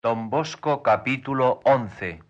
Don Bosco, capítulo 11.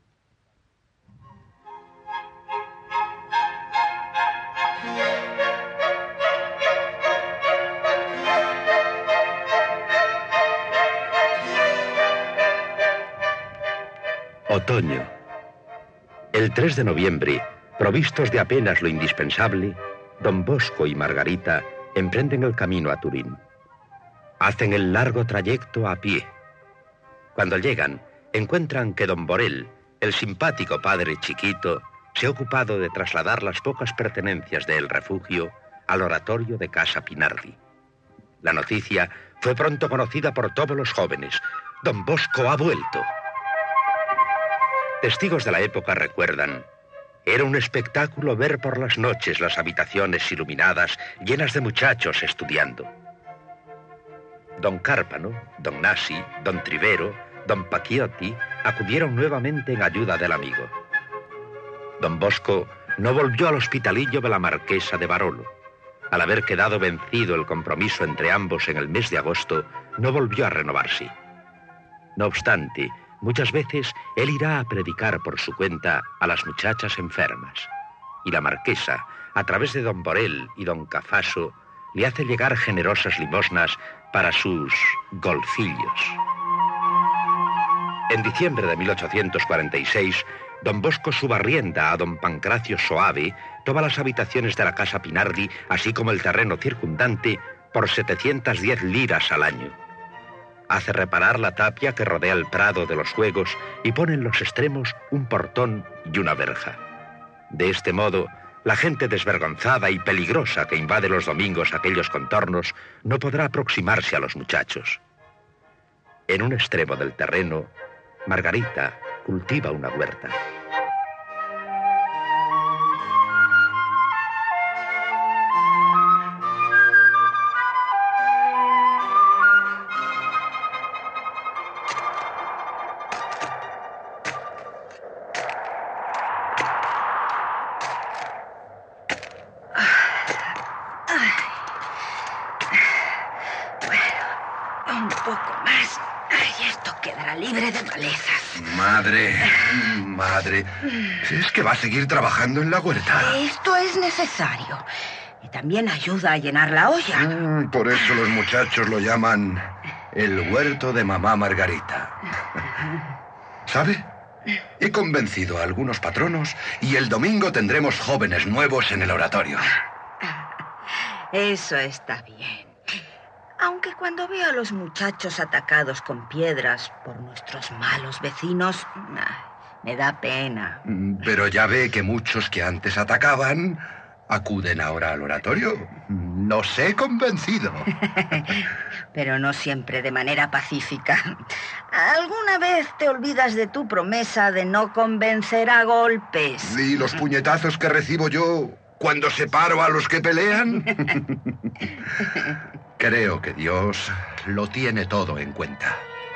Otoño. El 3 de noviembre, provistos de apenas lo indispensable, Don Bosco y Margarita emprenden el camino a Turín. Hacen el largo trayecto a pie. Cuando llegan, encuentran que Don Borel, el simpático padre Chiquito, se ha ocupado de trasladar las pocas pertenencias del refugio al oratorio de Casa Pinardi. La noticia fue pronto conocida por todos los jóvenes. Don Bosco ha vuelto. Testigos de la época recuerdan: era un espectáculo ver por las noches las habitaciones iluminadas llenas de muchachos estudiando. Don Cárpano, Don Nasi, Don Trivero, Don Pacchiotti acudieron nuevamente en ayuda del amigo. Don Bosco no volvió al hospitalillo de la Marquesa de Barolo. Al haber quedado vencido el compromiso entre ambos en el mes de agosto, no volvió a renovarse. No obstante, muchas veces él irá a predicar por su cuenta a las muchachas enfermas. Y la Marquesa, a través de Don Borel y Don Cafaso, le hace llegar generosas limosnas para sus golfillos. En diciembre de 1846, Don Bosco subarrienda a Don Pancracio Soave todas las habitaciones de la Casa Pinardi, así como el terreno circundante, por 710 liras al año. Hace reparar la tapia que rodea el prado de los juegos y pone en los extremos un portón y una verja. De este modo, la gente desvergonzada y peligrosa que invade los domingos aquellos contornos no podrá aproximarse a los muchachos. En un extremo del terreno, Margarita cultiva una huerta. Un poco más. Ay, esto quedará libre de malezas. Madre, ¿es que va a seguir trabajando en la huerta? Esto es necesario. Y también ayuda a llenar la olla. Por eso los muchachos lo llaman el huerto de mamá Margarita. ¿Sabe? He convencido a algunos patronos y el domingo tendremos jóvenes nuevos en el oratorio. Eso está bien. Aunque cuando veo a los muchachos atacados con piedras por nuestros malos vecinos, me da pena. Pero ya ve que muchos que antes atacaban acuden ahora al oratorio. Los he convencido. Pero no siempre de manera pacífica. ¿Alguna vez te olvidas de tu promesa de no convencer a golpes? ¿Y los puñetazos que recibo yo cuando separo a los que pelean? Creo que Dios lo tiene todo en cuenta.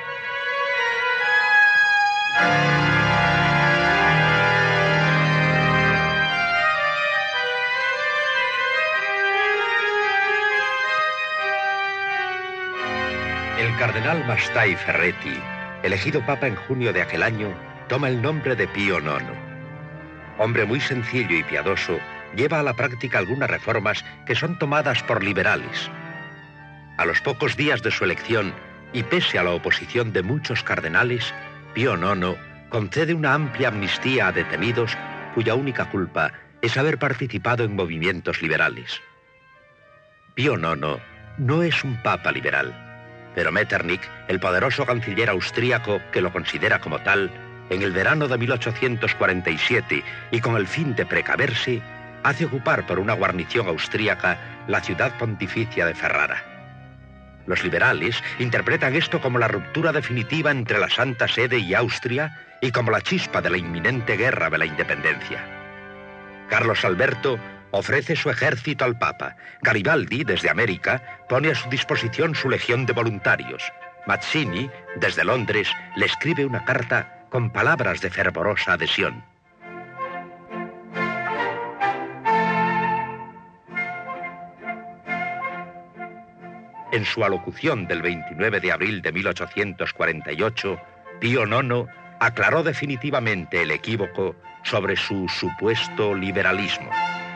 El cardenal Mastai Ferretti, elegido papa en junio de aquel año, toma el nombre de Pío IX. Hombre muy sencillo y piadoso, lleva a la práctica algunas reformas que son tomadas por liberales. A los pocos días de su elección, y pese a la oposición de muchos cardenales, Pío IX concede una amplia amnistía a detenidos cuya única culpa es haber participado en movimientos liberales. Pío IX no es un papa liberal, pero Metternich, el poderoso canciller austríaco que lo considera como tal, en el verano de 1847 y con el fin de precaverse, hace ocupar por una guarnición austríaca la ciudad pontificia de Ferrara. Los liberales interpretan esto como la ruptura definitiva entre la Santa Sede y Austria y como la chispa de la inminente guerra de la independencia. Carlos Alberto ofrece su ejército al Papa. Garibaldi, desde América, pone a su disposición su legión de voluntarios. Mazzini, desde Londres, le escribe una carta con palabras de fervorosa adhesión. En su alocución del 29 de abril de 1848, Pío IX aclaró definitivamente el equívoco sobre su supuesto liberalismo.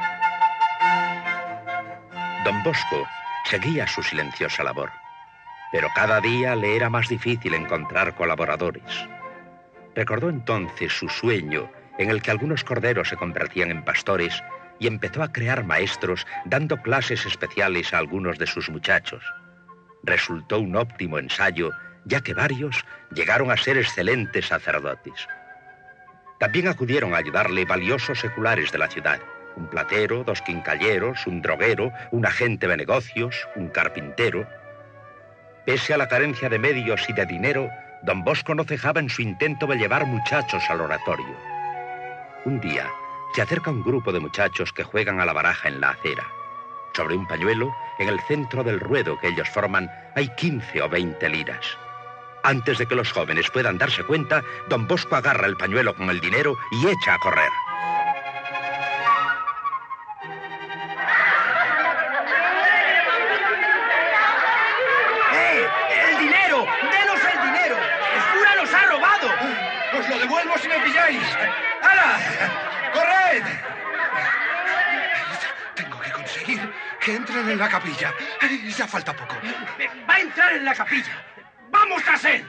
Don Bosco seguía su silenciosa labor, pero cada día le era más difícil encontrar colaboradores. Recordó entonces su sueño en el que algunos corderos se convertían en pastores y empezó a crear maestros dando clases especiales a algunos de sus muchachos. Resultó un óptimo ensayo, ya que varios llegaron a ser excelentes sacerdotes. También acudieron a ayudarle valiosos seculares de la ciudad: un platero, 2 quincalleros, un droguero, un agente de negocios, un carpintero. Pese a la carencia de medios y de dinero, don Bosco no cejaba en su intento de llevar muchachos al oratorio. Un día, se acerca un grupo de muchachos que juegan a la baraja en la acera. Sobre un pañuelo, en el centro del ruedo que ellos forman, hay 15 o 20 liras. Antes de que los jóvenes puedan darse cuenta, don Bosco agarra el pañuelo con el dinero y echa a correr. ¡El dinero! ¡Denos el dinero! ¡El cura nos ha robado! ¡Os lo devuelvo si me pilláis! ¡Hala! ¡Corred! Tengo que conseguir que entren en la capilla. Ya falta poco. ¡Va a entrar en la capilla! ¡Vamos tras él!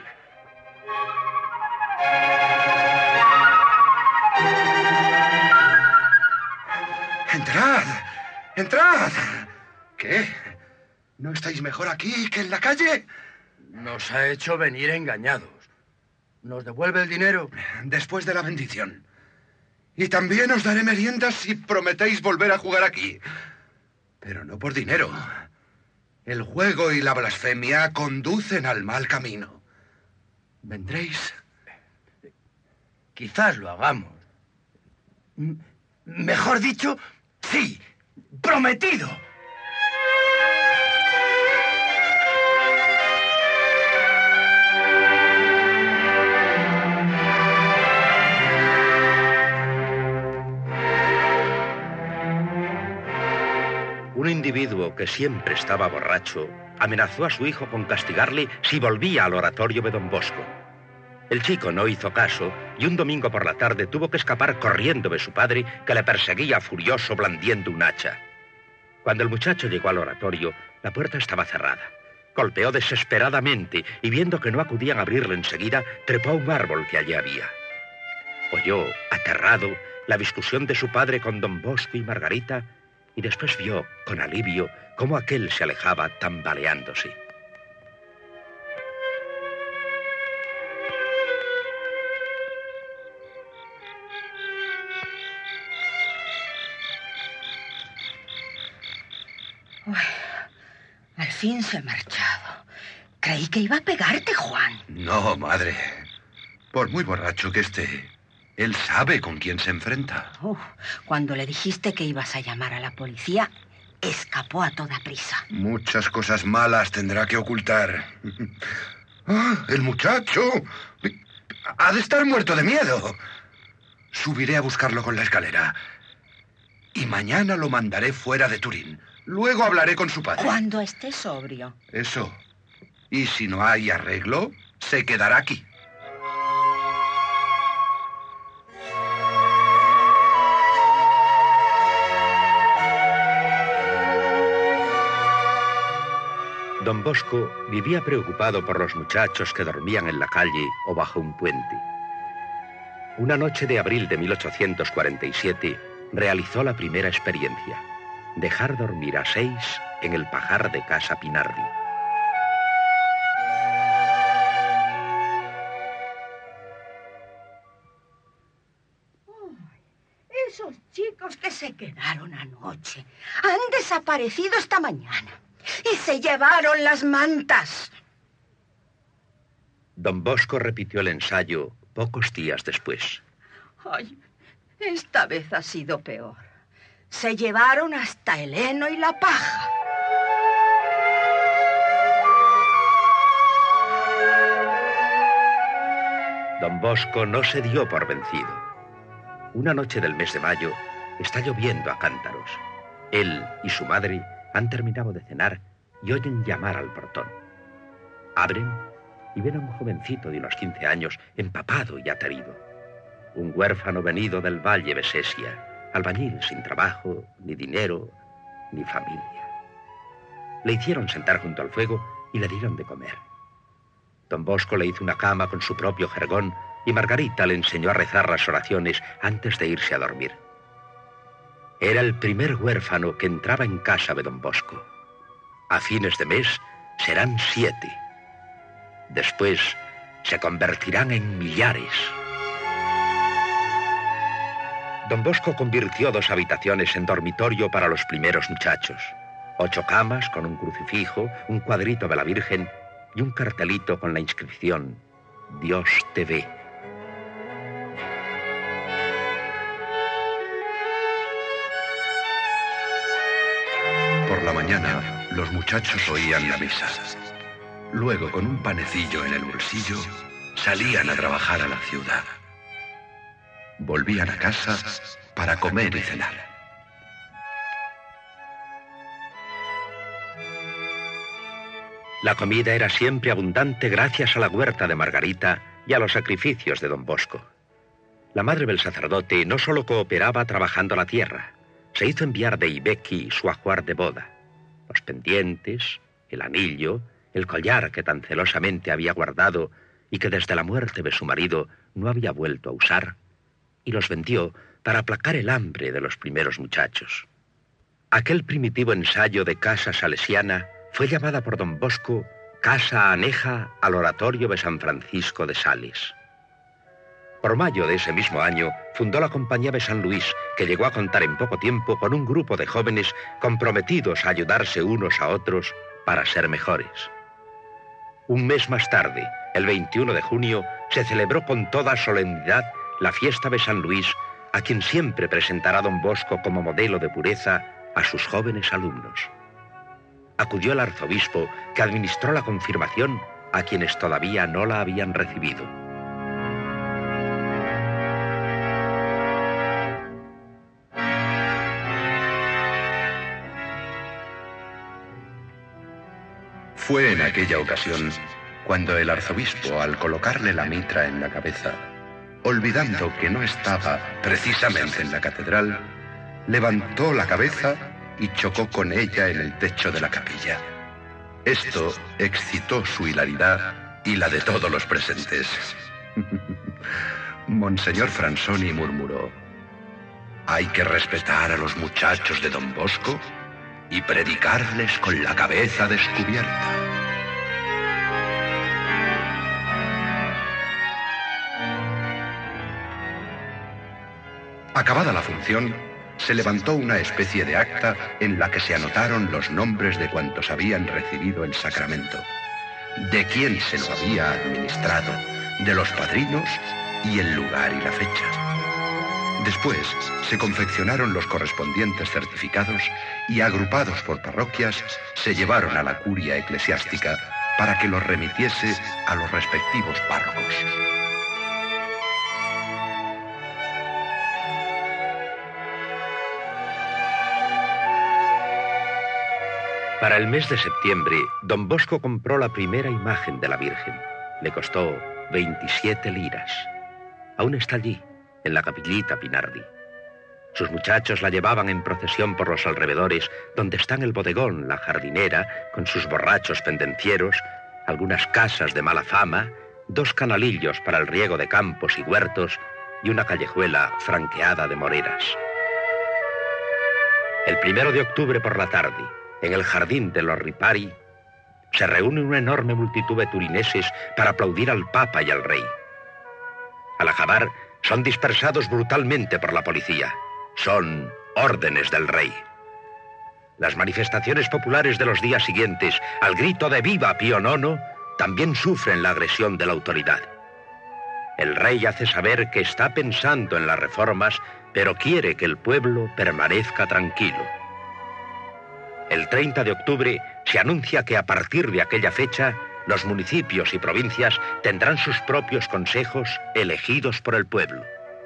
¡Entrad! ¡Entrad! ¿Qué? ¿No estáis mejor aquí que en la calle? Nos ha hecho venir engañados. ¿Nos devuelve el dinero? Después de la bendición. Y también os daré meriendas si prometéis volver a jugar aquí. Pero no por dinero. El juego y la blasfemia conducen al mal camino. ¿Vendréis? Quizás lo hagamos. Mejor dicho, sí. ¡Prometido! Un individuo que siempre estaba borracho amenazó a su hijo con castigarle si volvía al oratorio de don Bosco. El chico no hizo caso y un domingo por la tarde tuvo que escapar corriendo de su padre, que le perseguía furioso blandiendo un hacha. Cuando el muchacho llegó al oratorio, la puerta estaba cerrada. Golpeó desesperadamente y viendo que no acudían a abrirle enseguida, trepó a un árbol que allí había. Oyó, aterrado, la discusión de su padre con don Bosco y Margarita, y después vio, con alivio, cómo aquel se alejaba tambaleándose. Uy, al fin se ha marchado. Creí que iba a pegarte, Juan. No, madre. Por muy borracho que esté, él sabe con quién se enfrenta. Cuando le dijiste que ibas a llamar a la policía, escapó a toda prisa. Muchas cosas malas tendrá que ocultar. ¡Ah, el muchacho! Ha de estar muerto de miedo. Subiré a buscarlo con la escalera. Y mañana lo mandaré fuera de Turín. Luego hablaré con su padre. Cuando esté sobrio. Eso. Y si no hay arreglo, se quedará aquí. Don Bosco vivía preocupado por los muchachos que dormían en la calle o bajo un puente. Una noche de abril de 1847 realizó la primera experiencia: dejar dormir a 6 en el pajar de Casa Pinardi. Esos chicos que se quedaron anoche han desaparecido esta mañana y se llevaron las mantas. Don Bosco repitió el ensayo pocos días después. Ay, esta vez ha sido peor. Se llevaron hasta el heno y la paja. Don Bosco no se dio por vencido. Una noche del mes de mayo está lloviendo a cántaros. Él y su madre han terminado de cenar y oyen llamar al portón. Abren y ven a un jovencito de unos 15 años empapado y aterido. Un huérfano venido del valle Besesia, albañil sin trabajo, ni dinero, ni familia. Le hicieron sentar junto al fuego y le dieron de comer. Don Bosco le hizo una cama con su propio jergón y Margarita le enseñó a rezar las oraciones antes de irse a dormir. Era el primer huérfano que entraba en casa de Don Bosco. A fines de mes serán 7. Después se convertirán en millares. Don Bosco convirtió 2 habitaciones en dormitorio para los primeros muchachos. 8 camas con un crucifijo, un cuadrito de la Virgen y un cartelito con la inscripción «Dios te ve». Por la mañana, los muchachos oían la misa. Luego, con un panecillo en el bolsillo, salían a trabajar a la ciudad. Volvían a casa para comer y cenar. La comida era siempre abundante gracias a la huerta de Margarita y a los sacrificios de Don Bosco. La madre del sacerdote no solo cooperaba trabajando la tierra, se hizo enviar de Ibequi su ajuar de boda. Los pendientes, el anillo, el collar que tan celosamente había guardado y que desde la muerte de su marido no había vuelto a usar, y los vendió para aplacar el hambre de los primeros muchachos. Aquel primitivo ensayo de casa salesiana fue llamada por Don Bosco Casa Aneja al Oratorio de San Francisco de Sales. Por mayo de ese mismo año fundó la Compañía de San Luis, que llegó a contar en poco tiempo con un grupo de jóvenes comprometidos a ayudarse unos a otros para ser mejores. Un mes más tarde, el 21 de junio, se celebró con toda solemnidad la fiesta de San Luis, a quien siempre presentará Don Bosco como modelo de pureza a sus jóvenes alumnos. Acudió el arzobispo, que administró la confirmación a quienes todavía no la habían recibido. Fue en aquella ocasión cuando el arzobispo, al colocarle la mitra en la cabeza, olvidando que no estaba precisamente en la catedral, levantó la cabeza y chocó con ella en el techo de la capilla. Esto excitó su hilaridad y la de todos los presentes. Monseñor Fransoni murmuró: «Hay que respetar a los muchachos de Don Bosco y predicarles con la cabeza descubierta». Acabada la función, se levantó una especie de acta en la que se anotaron los nombres de cuantos habían recibido el sacramento, de quién se lo había administrado, de los padrinos y el lugar y la fecha. Después se confeccionaron los correspondientes certificados y, agrupados por parroquias, se llevaron a la curia eclesiástica para que los remitiese a los respectivos párrocos. Para el mes de septiembre, Don Bosco compró la primera imagen de la Virgen. Le costó 27 liras. Aún está allí, en la capillita Pinardi. Sus muchachos la llevaban en procesión por los alrededores, donde están el bodegón, la jardinera, con sus borrachos pendencieros, algunas casas de mala fama, 2 canalillos para el riego de campos y huertos y una callejuela franqueada de moreras. El 1 de octubre por la tarde, en el jardín de los Ripari, se reúne una enorme multitud de turineses para aplaudir al Papa y al Rey. Al acabar, son dispersados brutalmente por la policía. Son órdenes del Rey. Las manifestaciones populares de los días siguientes, al grito de ¡Viva Pío IX!, también sufren la agresión de la autoridad. El Rey hace saber que está pensando en las reformas, pero quiere que el pueblo permanezca tranquilo. El 30 de octubre se anuncia que a partir de aquella fecha, los municipios y provincias tendrán sus propios consejos elegidos por el pueblo.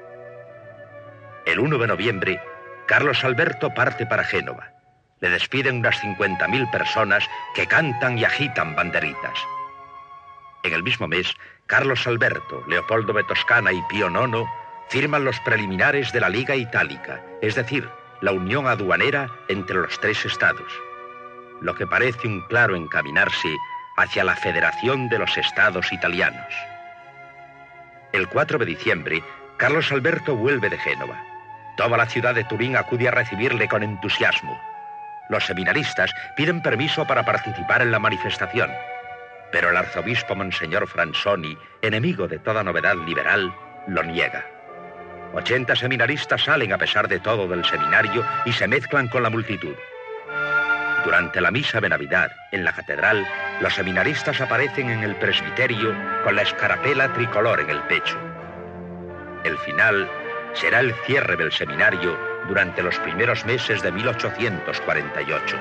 El 1 de noviembre, Carlos Alberto parte para Génova. Le despiden unas 50.000 personas que cantan y agitan banderitas. En el mismo mes, Carlos Alberto, Leopoldo de Toscana y Pío IX firman los preliminares de la Liga Itálica, es decir, la unión aduanera entre los tres estados, lo que parece un claro encaminarse hacia la federación de los estados italianos. El 4 de diciembre, Carlos Alberto vuelve de Génova. Toda la ciudad de Turín acude a recibirle con entusiasmo. Los seminaristas piden permiso para participar en la manifestación, pero el arzobispo Monseñor Fransoni, enemigo de toda novedad liberal, lo niega. 80 seminaristas salen a pesar de todo del seminario y se mezclan con la multitud. Durante la misa de Navidad, en la catedral, los seminaristas aparecen en el presbiterio con la escarapela tricolor en el pecho. El final será el cierre del seminario durante los primeros meses de 1848.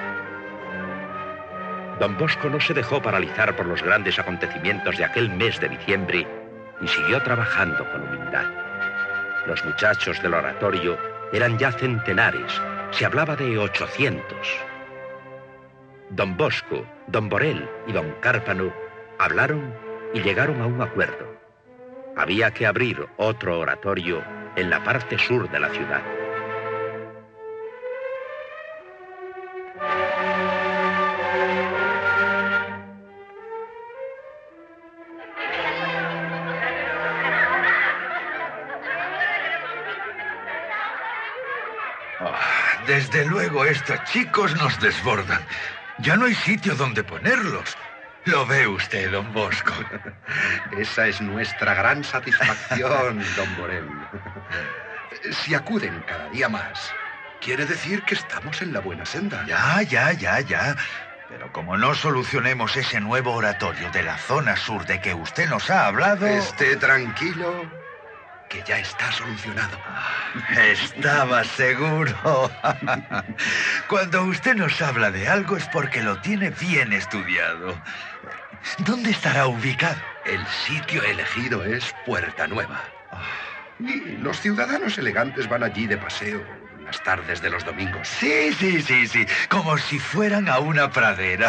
Don Bosco no se dejó paralizar por los grandes acontecimientos de aquel mes de diciembre y siguió trabajando con humildad. Los muchachos del oratorio eran ya centenares, se hablaba de 800. Don Bosco, Don Borel y Don Cárpano hablaron y llegaron a un acuerdo. Había que abrir otro oratorio en la parte sur de la ciudad. Desde luego estos chicos nos desbordan. Ya no hay sitio donde ponerlos. Lo ve usted, don Bosco. Esa es nuestra gran satisfacción, don Borel. Si acuden cada día más, quiere decir que estamos en la buena senda. Ya. Pero como no solucionemos ese nuevo oratorio de la zona sur de que usted nos ha hablado... Esté tranquilo, que ya está solucionado. Estaba seguro. Cuando usted nos habla de algo es porque lo tiene bien estudiado. ¿Dónde estará ubicado? El sitio elegido es Puerta Nueva. Y los ciudadanos elegantes van allí de paseo las tardes de los domingos. Sí. Como si fueran a una pradera.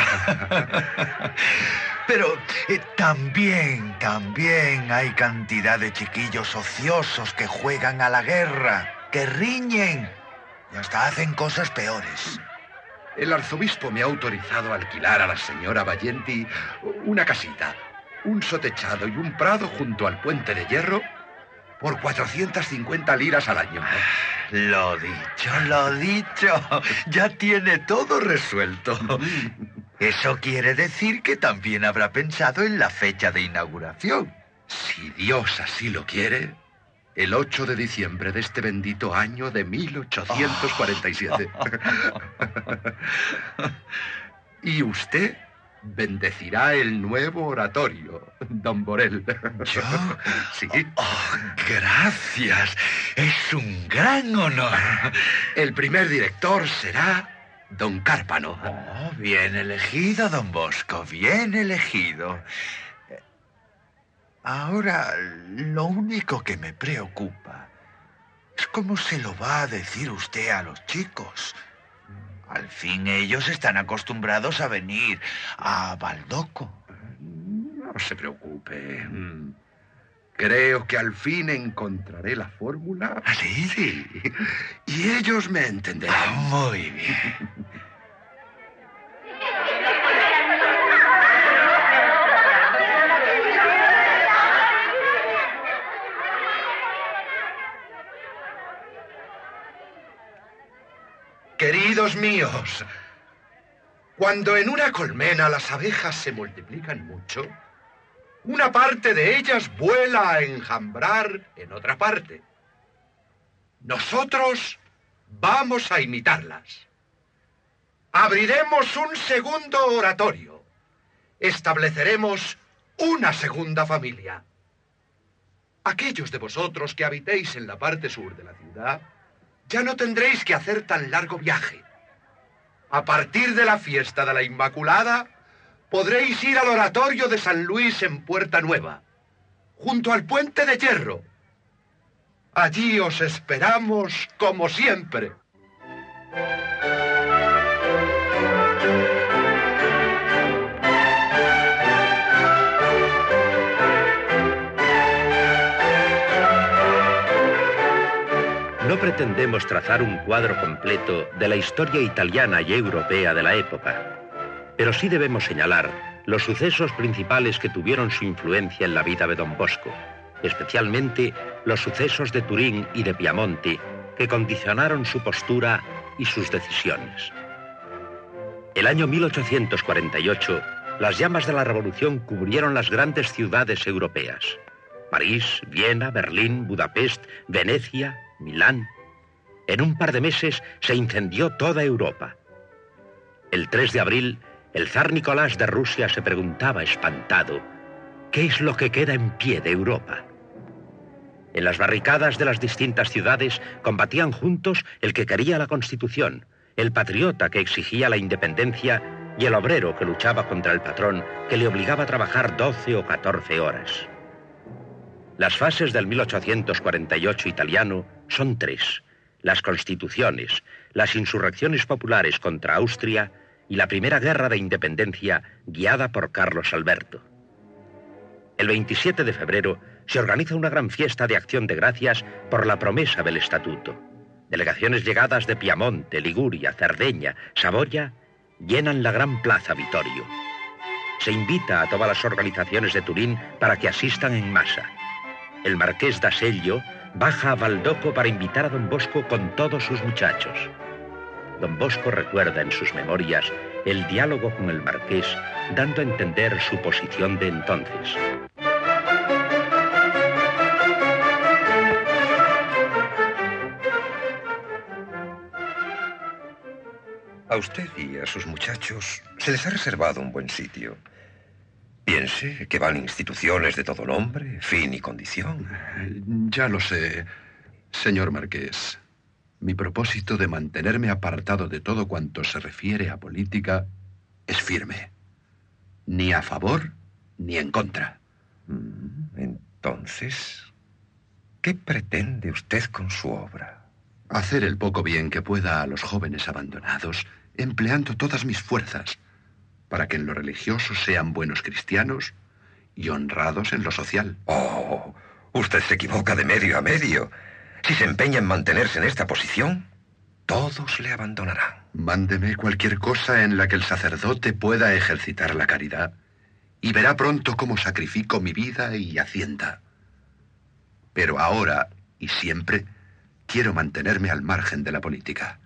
Pero también hay cantidad de chiquillos ociosos que juegan a la guerra, que riñen y hasta hacen cosas peores. El arzobispo me ha autorizado a alquilar a la señora Vallenti una casita, un sotechado y un prado junto al puente de hierro por 450 liras al año. Lo dicho. Ya tiene todo resuelto. Eso quiere decir que también habrá pensado en la fecha de inauguración. Si Dios así lo quiere, el 8 de diciembre de este bendito año de 1847. Y usted bendecirá el nuevo oratorio, don Borel. ¿Yo? Sí. Gracias. Es un gran honor. El primer director será don Cárpano. Bien elegido, don Bosco, bien elegido. Ahora, lo único que me preocupa es cómo se lo va a decir usted a los chicos. Al fin ellos están acostumbrados a venir a Baldoco. No se preocupe. Creo que al fin encontraré la fórmula. ¿Ah, sí? Sí. Y ellos me entenderán. Muy bien. Queridos míos, cuando en una colmena las abejas se multiplican mucho, una parte de ellas vuela a enjambrar en otra parte. Nosotros vamos a imitarlas. Abriremos un segundo oratorio. Estableceremos una segunda familia. Aquellos de vosotros que habitéis en la parte sur de la ciudad, ya no tendréis que hacer tan largo viaje. A partir de la fiesta de la Inmaculada, podréis ir al oratorio de San Luis en Puerta Nueva, junto al puente de hierro. Allí os esperamos como siempre. pretendemos trazar un cuadro completo de la historia italiana y europea de la época, pero sí debemos señalar los sucesos principales que tuvieron su influencia en la vida de Don Bosco, especialmente los sucesos de Turín y de Piamonte, que condicionaron su postura y sus decisiones. El año 1848, las llamas de la Revolución cubrieron las grandes ciudades europeas: París, Viena, Berlín, Budapest, Venecia, Milán. En un par de meses se incendió toda Europa. El 3 de abril, el zar Nicolás de Rusia se preguntaba espantado: ¿qué es lo que queda en pie de Europa? En las barricadas de las distintas ciudades combatían juntos el que quería la Constitución, el patriota que exigía la independencia y el obrero que luchaba contra el patrón que le obligaba a trabajar 12 o 14 horas. Las fases del 1848 italiano son 3: las constituciones, las insurrecciones populares contra Austria y la primera guerra de independencia guiada por Carlos Alberto. El 27 de febrero se organiza una gran fiesta de acción de gracias por la promesa del estatuto. Delegaciones llegadas de Piamonte, Liguria, Cerdeña, Saboya llenan la gran plaza Vittorio. Se invita a todas las organizaciones de Turín para que asistan en masa. El marqués d'Asello baja a Valdoco para invitar a Don Bosco con todos sus muchachos. Don Bosco recuerda en sus memorias el diálogo con el marqués, dando a entender su posición de entonces. A usted y a sus muchachos se les ha reservado un buen sitio. Piense que van instituciones de todo nombre, fin y condición. Ya lo sé, señor marqués. Mi propósito de mantenerme apartado de todo cuanto se refiere a política es firme. Ni a favor ni en contra. Entonces, ¿qué pretende usted con su obra? Hacer el poco bien que pueda a los jóvenes abandonados, empleando todas mis fuerzas para que en lo religioso sean buenos cristianos y honrados en lo social. Oh, usted se equivoca de medio a medio. Si se empeña en mantenerse en esta posición, todos le abandonarán. Mándeme cualquier cosa en la que el sacerdote pueda ejercitar la caridad y verá pronto cómo sacrifico mi vida y hacienda. Pero ahora y siempre quiero mantenerme al margen de la política.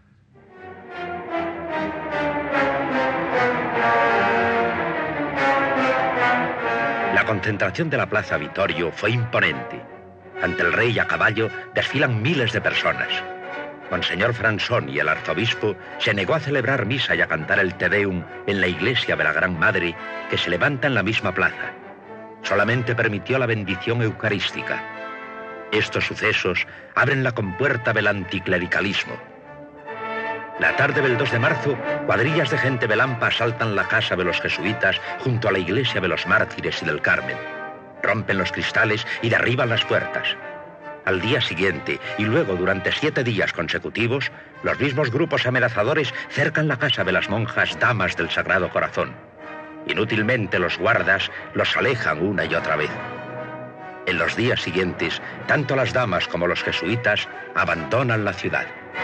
La concentración de la Plaza Vittorio fue imponente. Ante el rey a caballo desfilan miles de personas. Monseñor Fransoni, el arzobispo, se negó a celebrar misa y a cantar el Te Deum en la iglesia de la Gran Madre, que se levanta en la misma plaza. Solamente permitió la bendición eucarística. Estos sucesos abren la compuerta del anticlericalismo. La tarde del 2 de marzo, cuadrillas de gente belampa asaltan la casa de los jesuitas junto a la iglesia de los Mártires y del Carmen. Rompen los cristales y derriban las puertas. Al día siguiente, y luego durante 7 días consecutivos, los mismos grupos amenazadores cercan la casa de las monjas Damas del Sagrado Corazón. Inútilmente los guardas los alejan una y otra vez. En los días siguientes, tanto las damas como los jesuitas abandonan la ciudad.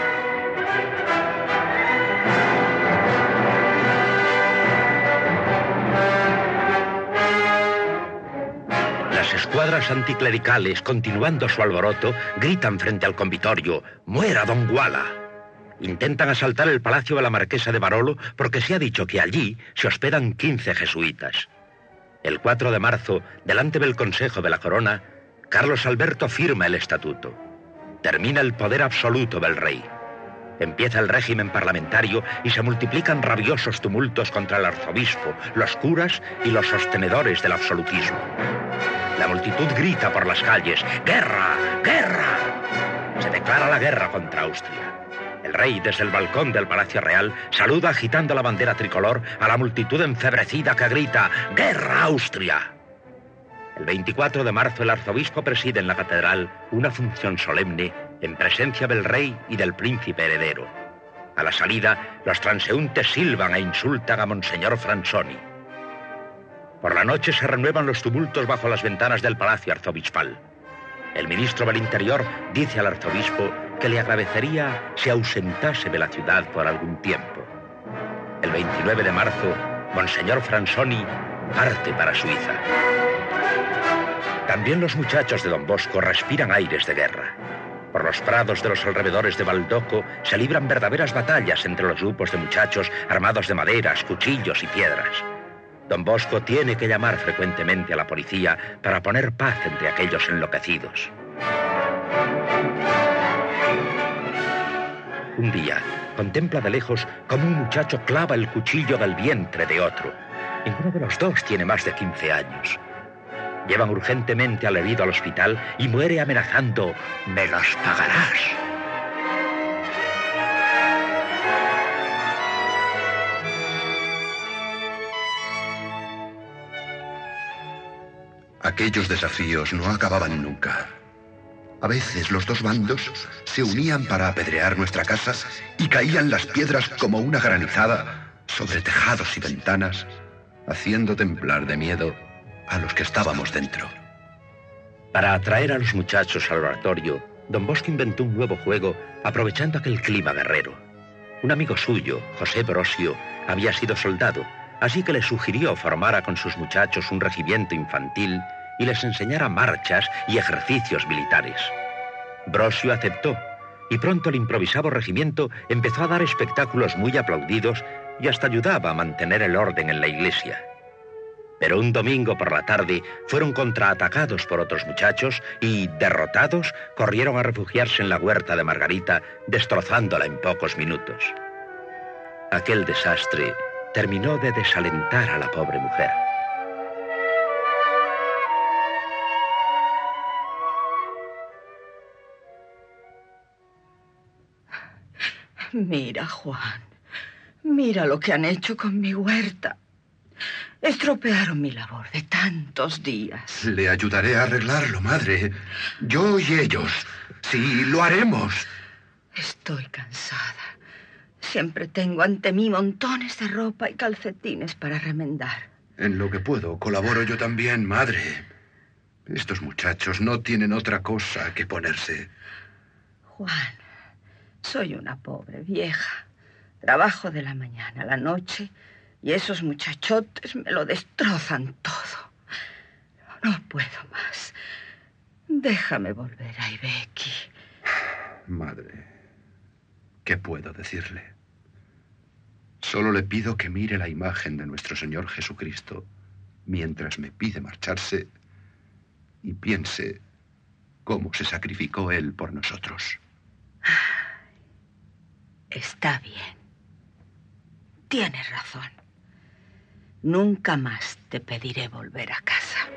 Las escuadras anticlericales, continuando su alboroto, gritan frente al convitorio: ¡muera Don Guala! Intentan asaltar el palacio de la marquesa de Barolo porque se ha dicho que allí se hospedan 15 jesuitas. El 4 de marzo, delante del Consejo de la Corona, Carlos Alberto firma el estatuto. Termina el poder absoluto del rey. Empieza el régimen parlamentario y se multiplican rabiosos tumultos contra el arzobispo, los curas y los sostenedores del absolutismo. La multitud grita por las calles: ¡guerra! ¡Guerra! Se declara la guerra contra Austria. El rey, desde el balcón del Palacio Real, saluda agitando la bandera tricolor a la multitud enfebrecida que grita: ¡guerra, Austria! El 24 de marzo el arzobispo preside en la catedral una función solemne en presencia del rey y del príncipe heredero. A la salida, los transeúntes silban e insultan a Monseñor Fransoni. Por la noche se renuevan los tumultos bajo las ventanas del Palacio Arzobispal. El ministro del Interior dice al arzobispo que le agradecería se ausentase de la ciudad por algún tiempo. El 29 de marzo, Monseñor Fransoni parte para Suiza. También los muchachos de Don Bosco respiran aires de guerra. Por los prados de los alrededores de Baldoco se libran verdaderas batallas entre los grupos de muchachos armados de maderas, cuchillos y piedras. Don Bosco tiene que llamar frecuentemente a la policía para poner paz entre aquellos enloquecidos. Un día, contempla de lejos cómo un muchacho clava el cuchillo del vientre de otro. Ninguno de los dos tiene más de 15 años. Llevan urgentemente al herido al hospital y muere amenazando: «Me los pagarás». Aquellos desafíos no acababan nunca. A veces los dos bandos se unían para apedrear nuestra casa y caían las piedras como una granizada sobre tejados y ventanas, haciendo temblar de miedo a los que estábamos dentro. Para atraer a los muchachos al oratorio, Don Bosco inventó un nuevo juego aprovechando aquel clima guerrero. Un amigo suyo, José Brosio, había sido soldado, así que le sugirió formara con sus muchachos un regimiento infantil y les enseñara marchas y ejercicios militares. Brosio aceptó, y pronto el improvisado regimiento empezó a dar espectáculos muy aplaudidos y hasta ayudaba a mantener el orden en la iglesia. Pero un domingo por la tarde fueron contraatacados por otros muchachos y, derrotados, corrieron a refugiarse en la huerta de Margarita, destrozándola en pocos minutos. Aquel desastre terminó de desalentar a la pobre mujer. Mira, Juan, mira lo que han hecho con mi huerta. Estropearon mi labor de tantos días. Le ayudaré a arreglarlo, madre. Yo y ellos. Sí, lo haremos. Estoy cansada. Siempre tengo ante mí montones de ropa y calcetines para remendar. En lo que puedo, colaboro yo también, madre. Estos muchachos no tienen otra cosa que ponerse. Juan, soy una pobre vieja. Trabajo de la mañana a la noche y esos muchachotes me lo destrozan todo. No puedo más. Déjame volver a Ibeki. Madre, ¿qué puedo decirle? Solo le pido que mire la imagen de nuestro Señor Jesucristo mientras me pide marcharse y piense cómo se sacrificó Él por nosotros. Está bien. Tienes razón. Nunca más te pediré volver a casa.